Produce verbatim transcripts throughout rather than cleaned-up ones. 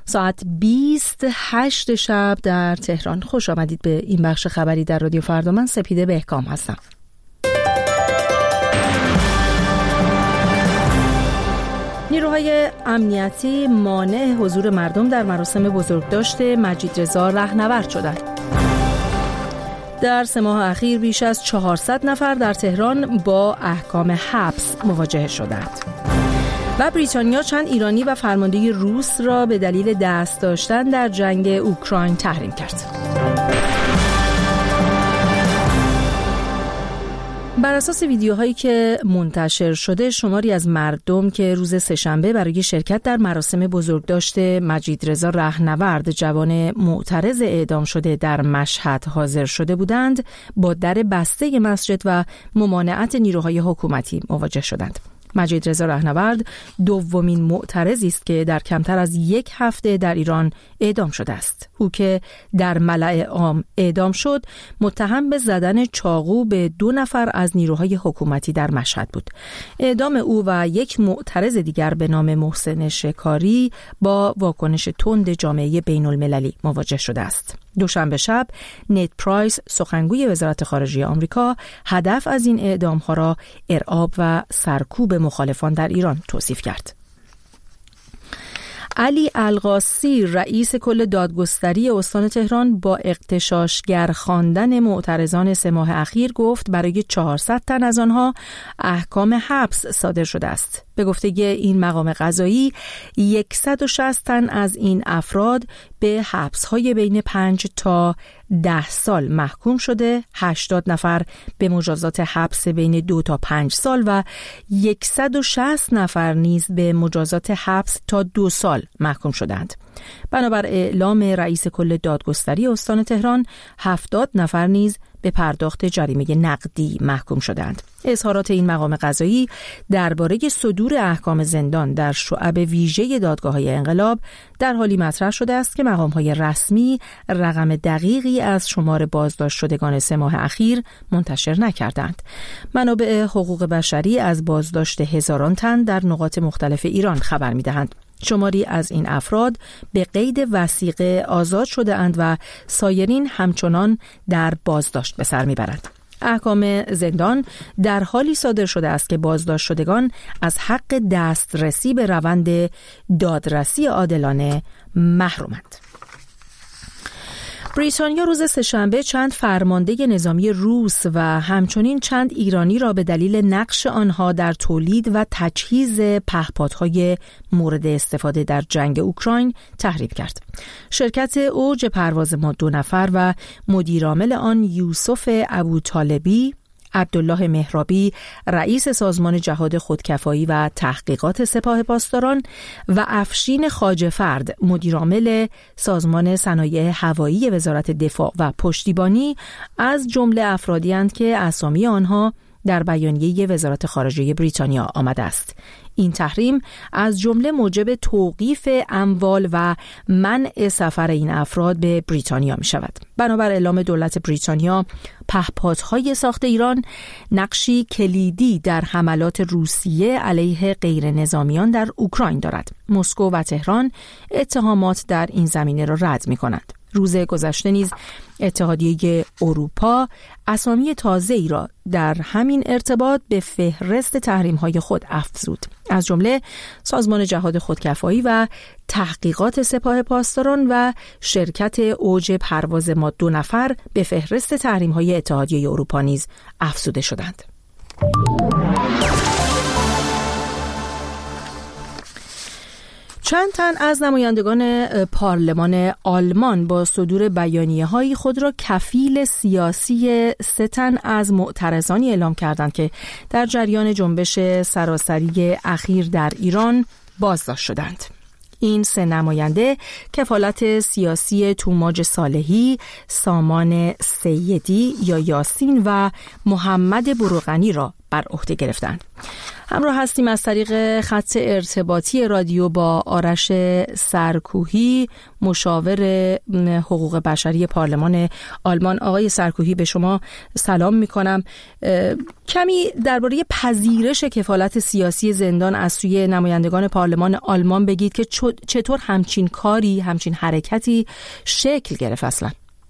ساعت بیست و هشت شب در تهران. خوش آمدید به این بخش خبری در رادیو فردا. من سپیده بهکام هستم. نیروهای امنیتی مانع حضور مردم در مراسم بزرگداشت مجید رضا رهنورد شدند. در سه ماه اخیر بیش از چهارصد نفر در تهران با احکام حبس مواجه شدند. و بریتانیا چند ایرانی و فرمانده روس را به دلیل دست داشتن در جنگ اوکراین تحریم کرد. بر اساس ویدیوهایی که منتشر شده، شماری از مردم که روز سه‌شنبه برای شرکت در مراسم بزرگداشت مجید رضا رهنورد جوان معترض اعدام شده در مشهد حاضر شده بودند، با در بسته مسجد و ممانعت نیروهای حکومتی مواجه شدند. مجید رضا رهنورد دومین معترضی است که در کمتر از یک هفته در ایران اعدام شده است. او که در ملأ عام اعدام شد، متهم به زدن چاقو به دو نفر از نیروهای حکومتی در مشهد بود. اعدام او و یک معترض دیگر به نام محسن شکاری با واکنش تند جامعه بین المللی مواجه شده است. دوشنبه شب نت پرایس، سخنگوی وزارت خارجه آمریکا، هدف از این اعدام‌ها را ارعاب و سرکوب مخالفان در ایران توصیف کرد. علی القاسی، رئیس کل دادگستری استان تهران، با اغتشاشگر خواندن معترضان سه ماه اخیر گفت برای چهارصد تن از آنها احکام حبس صادر شده است. به گفته این مقام قضایی، صد و شصت تن از این افراد به حبس‌های بین پنج تا ده سال محکوم شده، هشتاد نفر به مجازات حبس بین دو تا پنج سال و صد و شصت نفر نیز به مجازات حبس تا دو سال محکوم شدند. بنابر اعلام رئیس کل دادگستری استان تهران، هفتاد نفر نیز به پرداخت جریمه نقدی محکوم شدند. اظهارات این مقام قضایی درباره صدور احکام زندان در شعب ویژه دادگاه‌های انقلاب در حالی مطرح شده است که مقام‌های رسمی رقم دقیقی از شمار بازداشت شدگان سه ماه اخیر منتشر نکردند. منابع حقوق بشری از بازداشت هزاران تن در نقاط مختلف ایران خبر می‌دهند. شماری از این افراد به قید وثیقه آزاد شده اند و سایرین همچنان در بازداشت به سر میبرند. احکام زندان در حالی صادر شده است که بازداشت شدگان از حق دسترسی به روند دادرسی عادلانه محرومند. بریتانیا روز سه‌شنبه چند فرمانده نظامی روس و همچنین چند ایرانی را به دلیل نقش آنها در تولید و تجهیز پهپادهای مورد استفاده در جنگ اوکراین تحریم کرد. شرکت اوج پرواز ما دو نفر و مدیرعامل آن یوسف ابوطالبی، عبدالله مهرابی، رئیس سازمان جهاد خودکفایی و تحقیقات سپاه پاسداران، و افشین خواجه‌فرد، مدیرعامل سازمان صنایع هوایی وزارت دفاع و پشتیبانی، از جمله افرادی اند که اسامی آنها در بیانیه وزارت خارجه بریتانیا آمده است. این تحریم از جمله موجب توقیف اموال و منع سفر این افراد به بریتانیا می شود. بنابر اعلام دولت بریتانیا، پهپادهای ساخت ایران نقشی کلیدی در حملات روسیه علیه غیر نظامیان در اوکراین دارد. مسکو و تهران اتهامات در این زمینه را رد می کنند. روز گذشته نیز اتحادیه اروپا اسامی تازه‌ای را در همین ارتباط به فهرست تحریم‌های خود افزود. از جمله سازمان جهاد خودکفایی و تحقیقات سپاه پاسداران و شرکت اوج پرواز ما دو نفر به فهرست تحریم‌های اتحادیه اروپا نیز افزوده شدند. چند تن از نمایندگان پارلمان آلمان با صدور بیانیه‌های خود را کفیل سیاسی سه تن از معترضانی اعلام کردند که در جریان جنبش سراسری اخیر در ایران بازداشت شدند. این سه نماینده کفالت سیاسی توماج صالحی، سامان سیدی یا یاسین و محمد بروغنی را بر عهده گرفتند. همراه هستیم از طریق خط ارتباطی رادیو با آرش سرکوهی، مشاور حقوق بشری پارلمان آلمان. آقای سرکوهی، به شما سلام میکنم. کمی درباره پذیرش کفالت سیاسی زندان از سوی نمایندگان پارلمان آلمان بگید که چطور همچین کاری، همچین حرکتی شکل گرفت اصلا؟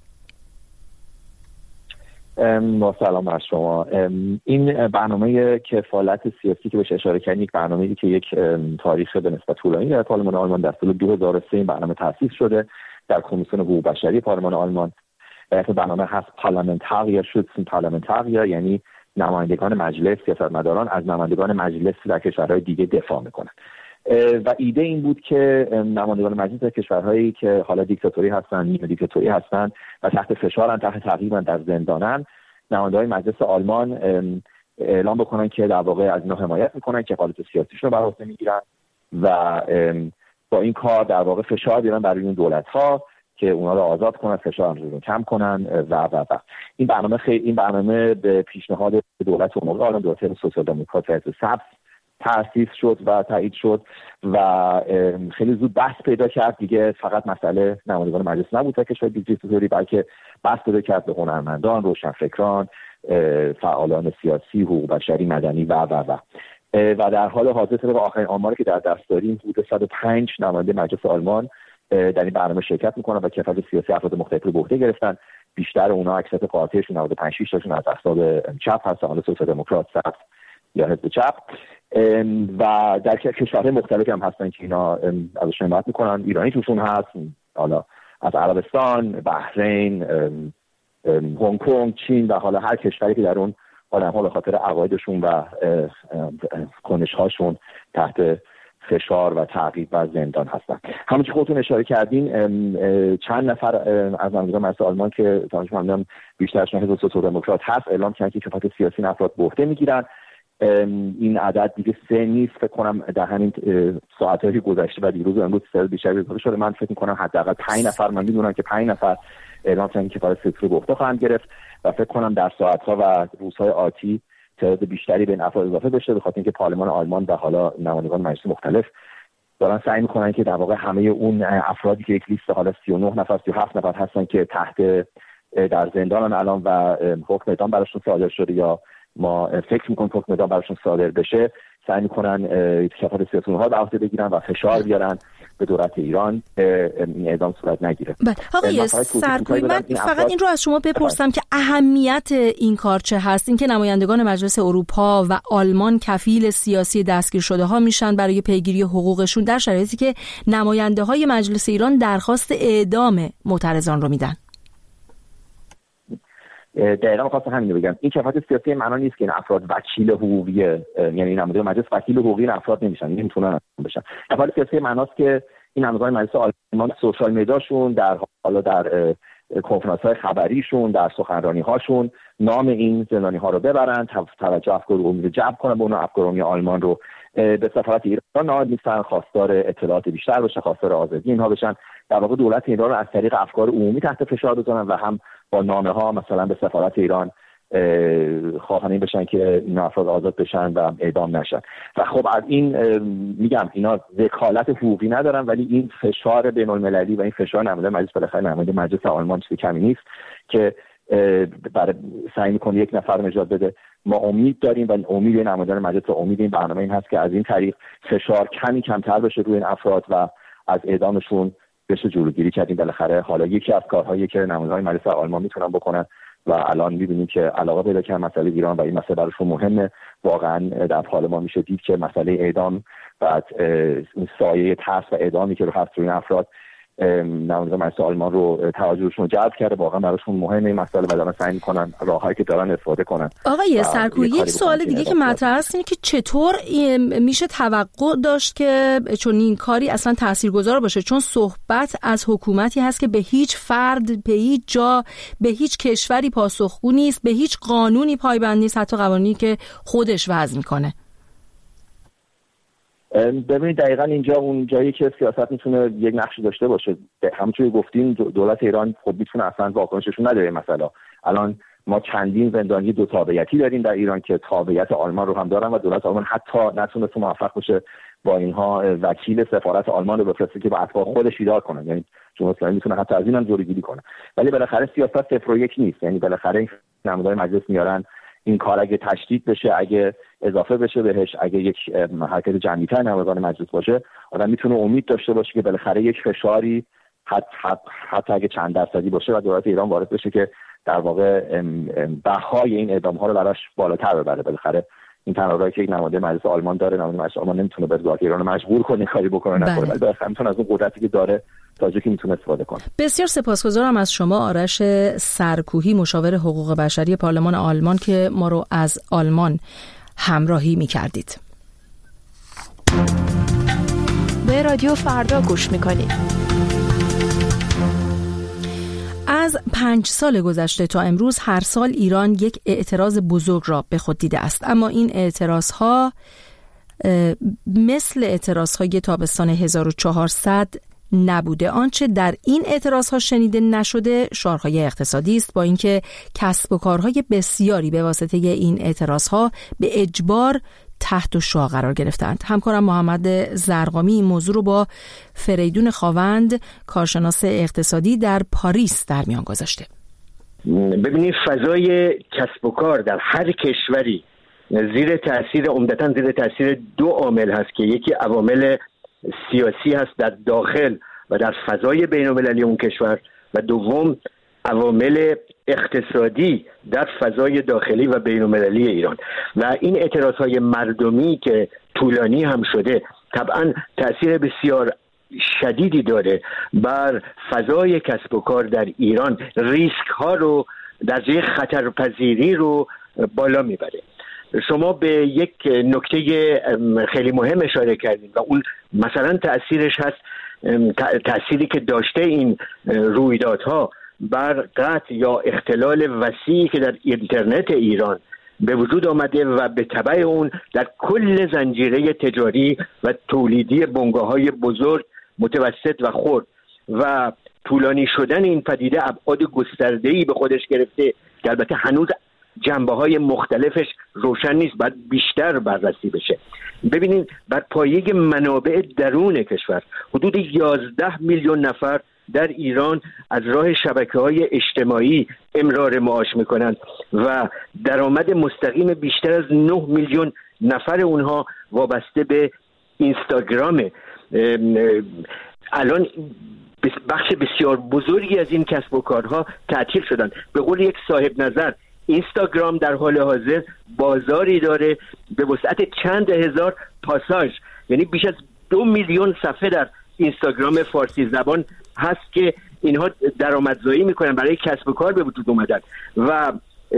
با سلام بر شما. این برنامه کفالت سیاسی که بهش اشاره کردین یک برنامه‌ای که یک تاریخ به نسبت طولانی در پارلمان آلمان در سال دو هزار و سه این برنامه تأسیس شده در کمیسیون حقوق بشری پارلمان آلمان. اسم برنامه هست پارلمنتاریر شوتسن پارلمنتاریر، یعنی نمایندگان مجلس، سیاستمداران از نمایندگان مجلس در کشورهای دیگه دفاع میکنن. و ایده این بود که نمایندگان مجلس در کشورهایی که حالا دیکتاتوری هستن، نیمه دیکتاتوری هستن و تحت فشارن، تحت تعقیبن، در زندانن، نمایندگان مجلس آلمان اعلام بکنن که در واقع از اینا حمایت میکنن، که کفالت سیاسیشون رو بر عهده میگیرن و با این کار در واقع فشار بیارن برای اون دولت‌ها که اونا رو آزاد کنن، فشار رو کم کنن و و و این برنامه خیلی این برنامه به پیشنهاد دولت عمومی آلمان، دولت سوسیال دموکرات حزب سبز تأسیس شد و تایید شد و خیلی زود بحث پیدا کرد. دیگه فقط مسئله نمایندگان مجلس نبود در کشور دیکتاتوری، بلکه بحث پیدا کرد به هنرمندان، روشنفکران، فعالان سیاسی، حقوق بشری، مدنی و و و و در حال حاضر طبق آخرین آماری که در دست داریم حدود صد و پنج نماینده مجلس آلمان در این برنامه شرکت میکنن و کفالت سیاسی افراد مختلف رو به عهده گرفتن. بیشتر اونها اکثریت قاطعشون نود و پنج شش تاشون از احزاب چپ هستن، حالا سوسیال دموکرات، سبز یا حزب چپ، و در کشورهای مختلفی هم هستن که اینا ازشون حمایت میکنن. ایرانی توشون هست، حالا از عربستان، بحرین، هنگ کنگ، چین و حالا هر کشوری که در اون آدم‌ها به خاطر عقایدشون و کنش‌هاشون تحت فشار و تعقیب و زندان هستن. همون که خودتون اشاره کردین، چند نفر از نمایندگان مجلس آلمان که تماشا می‌کنم بیشترشون حزب سوسیال دموکرات هست، اعلام کردن که کفالت سیاسی افراد به عهده میگیرن. این عدد دیگه سه نیست، فکر کنم در همین ساعت‌های گذشته و دیروز و امروز سال بیشتر اضافه شده. من فکر می‌کنم حداقل پنج نفر، من می‌دونم که پنج نفر اعلام کردن که کفالت سیاسی به عهده خواهند گرفت و فکر کنم در ساعت‌ها و روزهای آتی تعداد بیشتری به این افراد اضافه بشه، به خاطر اینکه پارلمان آلمان و حالا نمایندگان مجلس مختلف دارن سعی می‌کنن که در واقع همه اون افرادی که یک لیست حالا سی و نه نفر سی و هفت نفر هستن که تحت در زندانن الان و حکم اعدام براشون صادر شده یا ما فکر میکنیم حکم اعدام براشون صادر بشه، سعی میکنن کفالت سیاسی اونها به عهده بگیرن و فشار بیارن به دولت ایران این اعدام صورت نگیره. بله آقای سرکوهی، من فقط این رو از شما بپرسم که اهمیت این کار چه هست؟ اینکه نمایندگان مجلس اروپا و آلمان کفیل سیاسی دستگیر شده ها میشن برای پیگیری حقوقشون در شرایطی که نماینده های مجلس ایران درخواست اعدام معترضان رو میدن. دقیقاً خواستم همین رو بگم. این کفالت سیاسی معنا نیست که این افراد وکیل حقوقی، یعنی نماینده مجلس وکیل حقوقی این افراد نمیشن، نمیتونن بشن. کفالت سیاسی معناست که این نمایندگان مجلس آلمان سوشال میدیاشون، در حالا در کنفرانس‌های خبریشون، در سخنرانی‌هاشون نام این زندانی‌ها رو ببرن، توجه افکار عمومی رو جلب کنن به اون افکار عمومی آلمان رو به سفارت ایران نهاد می‌کنن، خواستار اطلاعات بیشتر بشن، خواستار آزادی اینها بشن. در واقع دولت ایران رو از طریق افکار عمومی تحت فشار بذارن و هم با نامه ها مثلا به سفارت ایران خواهان این بشن که این افراد آزاد بشن و اعدام نشن. و خب از این میگم اینا وکالت حقوقی ندارن، ولی این فشار بین المللی و این فشار نماینده مجلس، بالاخره نماینده مجلس آلمان چیزی کمی نیست که برای سعی میکنه یک نفر نجات بده. ما امید داریم و امید نمایندگان مجلس، امید این برنامه این هست که از این طریق فشار کمی کمتر بشه روی این افراد و از اعدامشون بشه جلوگیری کردیم. بالاخره حالا یکی از کارهایی که نمایندگان مجلس آلمان میتونن بکنن و الان می‌بینیم که علاقه پیدا کردن مسئله ایران و این مسئله براشون مهمه. واقعا در پارلمان میشه دید که مسئله اعدام و این سایه ترس و اعدامی که رو هست روی این افراد نمایندگان مجلس آلمان رو توجهشون جلب کرده. واقعا براشون مهمه این مسئله و دارن سعی می‌کنن راههایی که دارن استفاده کنن. آقای سرکوهی، یک سوال دیگه که مطرح است اینه که چطور میشه توقع داشت که چون این کاری اصلا تاثیرگذار باشه، چون صحبت از حکومتی هست که به هیچ فرد، به هیچ جا، به هیچ کشوری پاسخگو نیست، به هیچ قانونی پایبند نیست، حتی قوانینی که خودش وضع میکنه. ببینید دقیقاً اینجا اون جایی که سیاست میتونه یک نقشی داشته باشه. همونطوری گفتیم دولت ایران خب میتونه اصلا واکنششون نده به مسئله. الان ما چندین زندانی دو تابعیتی داریم در ایران که تابعیت آلمان رو هم دارن و دولت آلمان حتی نتونست موفق بشه با اینها وکیل سفارت آلمان رو بفرسته که با اتباع خودش دیدار کنه. یعنی جمهوری اسلامی میتونه حتی از اینم جلوگیری کنه. ولی بالاخره سیاست صفر و یک نیست. یعنی بالاخره این نمادهای مجلس میارن این کار اگه تشدید بشه، اگه اضافه بشه بهش، اگه یک حرکت جمعی‌تر نمایندگان مجلس باشه، آدم میتونه امید داشته باشه که بالاخره یک فشاری حتی حت حتی اگه چند درصدی باشه و دولت ایران وارد بشه که در واقع بهای این اعدام‌ها رو براش بالاتر ببره. بالاخره این تنها که یک نماینده مجلس آلمان داره، نماینده مجلس آلمان نمیتونه به دولت ایران مجبور کنه کاری بکنه نکنه، ولی بالاخره میتونه از اون قدرتی که داره تاجیک میتونه استفاده کنه. بسیار سپاسگزارم از شما آرش سرکوهی، مشاور حقوق بشری پارلمان آلمان که ما رو از آلمان همراهی می‌کردید. به رادیو فردا گوش می‌کنید. از پنج سال گذشته تا امروز هر سال ایران یک اعتراض بزرگ را به خود دیده است، اما این اعتراضها مثل اعتراضهای تابستان هزار و چهارصد نبوده. آنچه در این اعتراضها شنیده نشده شارهای اقتصادی است، با اینکه کسب و کارهای بسیاری به واسطه این اعتراضها به اجبار تحت الشعاع قرار گرفتند. همکارم محمد زرقامی این موضوع رو با فریدون خاوند، کارشناس اقتصادی در پاریس در میان گذاشته. ببینید فضای کسب و کار در هر کشوری زیر تاثیر عمدتاً زیر تاثیر دو عامل هست که یکی عوامل سیاسی هست در داخل و در فضای بین‌المللی اون کشور و دوم عوامل اقتصادی در فضای داخلی و بین‌المللی ایران. و این اعتراضهای مردمی که طولانی هم شده طبعا تأثیر بسیار شدیدی داره بر فضای کسب و کار در ایران، ریسک ها رو درجه خطرپذیری رو بالا میبره. شما به یک نکته خیلی مهم اشاره کردید و اون مثلا تأثیرش هست تأثیری که داشته این رویدادها بر قطع یا اختلال وسیعی که در اینترنت ایران به وجود آمده و به تبع اون در کل زنجیره تجاری و تولیدی بنگاه‌های بزرگ، متوسط و خرد و طولانی شدن این پدیده ابعاد گسترده‌ای به خودش گرفته که البته هنوز جنبه‌های مختلفش روشن نیست، باید بیشتر بررسی بشه. ببینید بر پایه منابع درون کشور حدود یازده میلیون نفر در ایران از راه شبکه‌های اجتماعی امرار معاش می‌کنند و درآمد مستقیم بیشتر از نه میلیون نفر اونها وابسته به اینستاگرام. الان بخش بسیار بزرگی از این کسب و کارها تعطیل شدن. به قول یک صاحب نظر اینستاگرام در حال حاضر بازاری داره به وسعت چند هزار پاساژ، یعنی بیش از دو میلیون صفحه در اینستاگرام فارسی زبان هست که اینها درآمدزایی میکنن، برای کسب و کار به وجود اومدن. و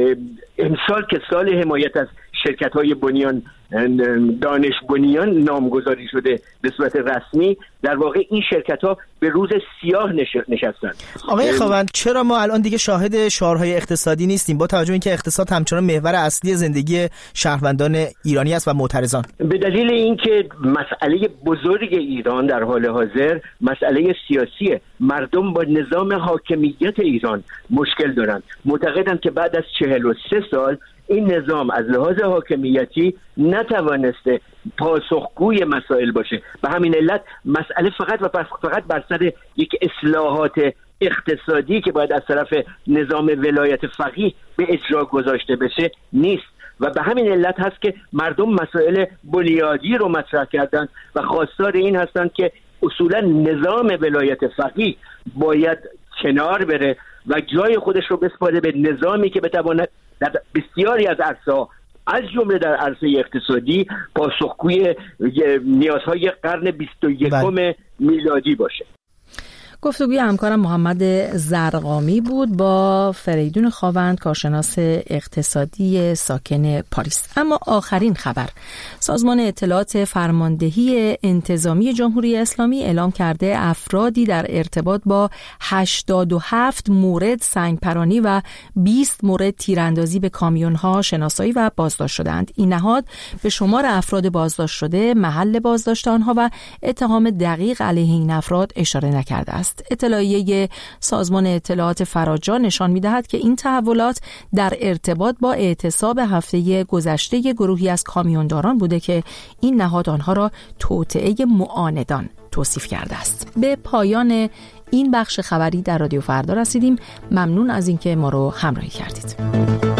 امسال که سال حمایت از شرکت‌های بنیان دانش بنیان نامگذاری شده به صورت رسمی، در واقع این شرکت‌ها به روز سیاه نشستن. آقای خاوند، چرا ما الان دیگه شاهد شعارهای اقتصادی نیستیم با توجه به اینکه اقتصاد همچنان محور اصلی زندگی شهروندان ایرانی است و معترضان؟ به دلیل اینکه مسئله بزرگ ایران در حال حاضر مسئله سیاسیه. مردم با نظام حاکمیت ایران مشکل دارن، معتقدند که بعد از چهل و سه سال این نظام از لحاظ حاکمیتی نتوانسته پاسخگوی مسائل باشه. به همین علت مسئله فقط و فقط بر سر یک اصلاحات اقتصادی که باید از طرف نظام ولایت فقیه به اجرا گذاشته بشه نیست و به همین علت هست که مردم مسائل بنیادی رو مطرح کردن و خواستار این هستند که اصولا نظام ولایت فقیه باید کنار بره و جای خودش رو بسپاره به نظامی که بتواند در بسیاری از عرصه‌ها از جمله در عرصه اقتصادی پاسخگوی نیازهای قرن بیست و یکم میلادی باشه. گفتگوی همکارم محمد زرقامی بود با فریدون خاوند، کارشناس اقتصادی ساکن پاریس. اما آخرین خبر، سازمان اطلاعات فرماندهی انتظامی جمهوری اسلامی اعلام کرده افرادی در ارتباط با هشتاد و هفت مورد سنگپرانی و بیست مورد تیراندازی به کامیون‌ها شناسایی و بازداشت شدند. این نهاد به شمار افراد بازداشت شده، محل بازداشت آنها و اتهام دقیق علیه این افراد اشاره نکرده است. است. اطلاعیه سازمان اطلاعات فراجا نشان می‌دهد که این تحولات در ارتباط با اعتصاب هفته گذشته گروهی از کامیونداران بوده که این نهاد آنها را توطئه معاندان توصیف کرده است. به پایان این بخش خبری در رادیو فردا رسیدیم. ممنون از اینکه ما رو همراهی کردید.